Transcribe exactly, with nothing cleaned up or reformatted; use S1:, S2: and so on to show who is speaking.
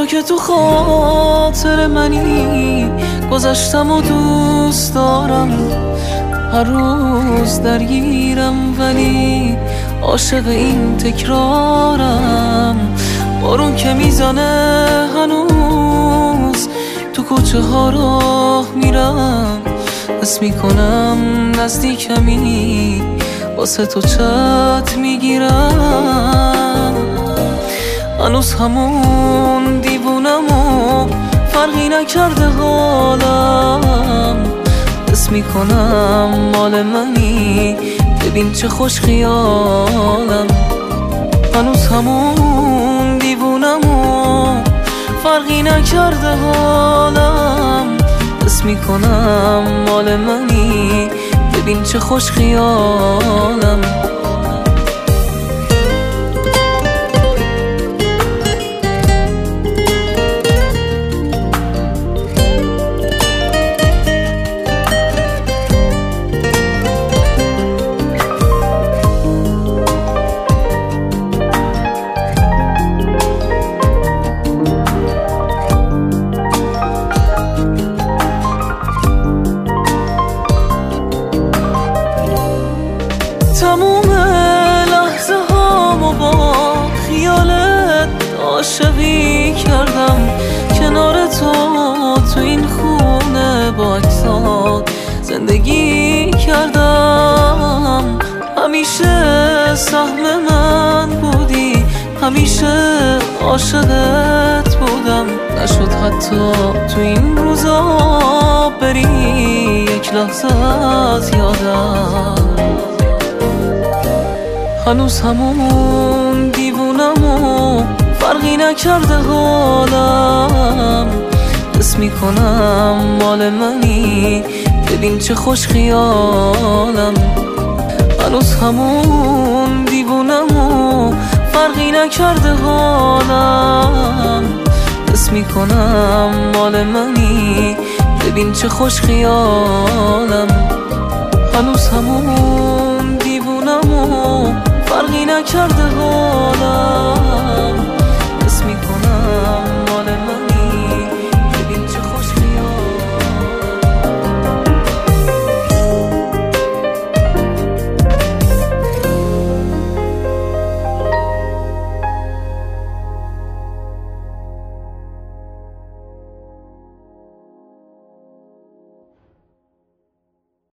S1: تو که تو خاطر منی، گذشتم و دوست دارم، هر روز درگیرم ولی عاشق این تکرارم. بارون که میزنه هنوز تو کوچه ها راه میرم، حس میکنم نزدیکمی، واسه تو چت میگیرم. هنوز همون دیوونم و فرقی نکرده حالم، حس میکنم مال منی، ببین چه خوش خیالم. هنوز همون دیوونم و فرقی نکرده حالم، حس میکنم مال منی، ببین چه خوش خیالم. تموم لحظه هامو با خیالت عاشقی کردم، کنار تو تو این خونه با عکسات زندگی کردم. همیشه سهم من بودی، همیشه عاشقت بودم، نشد حتی تو این روزا بری یک لحظه از یادم. هنوز همون دیوونم و فرقی نکرده حالم، حس میکنم مال منی، ببین چه خوش خیالم. هنوز همون دیوونم و فرقی نکرده حالم، حس میکنم مال منی، ببین چه خوش خیالم. هنوز همون دیوونم و فرقی نکرده حالم،